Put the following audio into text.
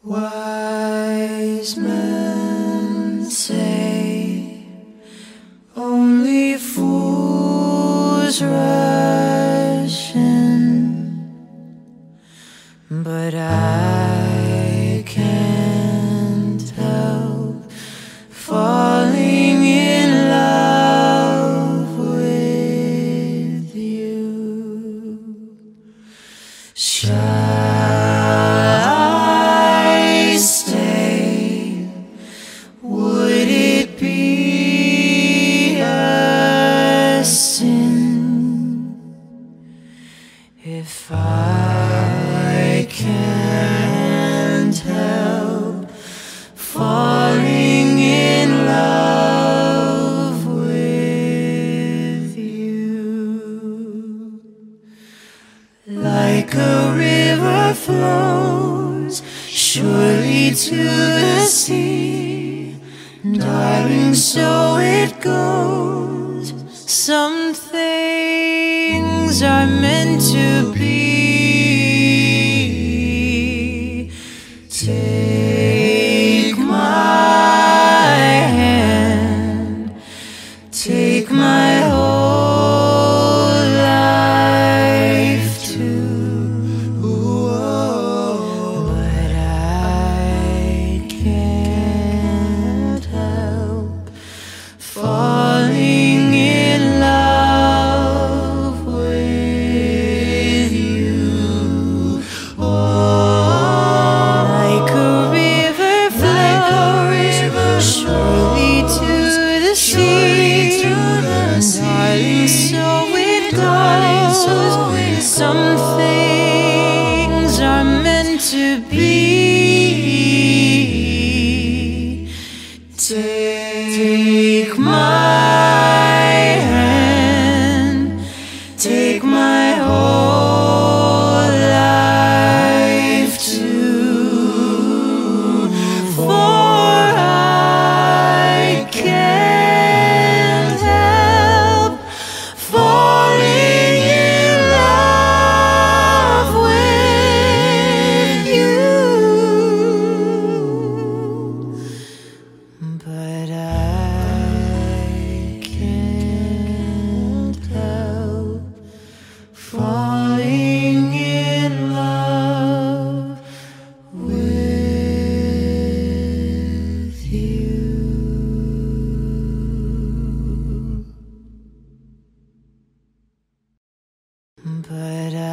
Wise men say only fools rush in, but I can't help falling in love with you. Shall I stay? Would it be a sin if I can't help falling in love with you? Like a river flows surely to the sea, darling, so it goes. Some things are meant to be. Take my hand, take my whole life too. But I can't help falling in love with you. Like a river flows surely to the sea, darling, so it goes. Some things are meant to be. Take my hand, take my whole life too, for I can't help falling in love with you. But I can't help falling in love with you. But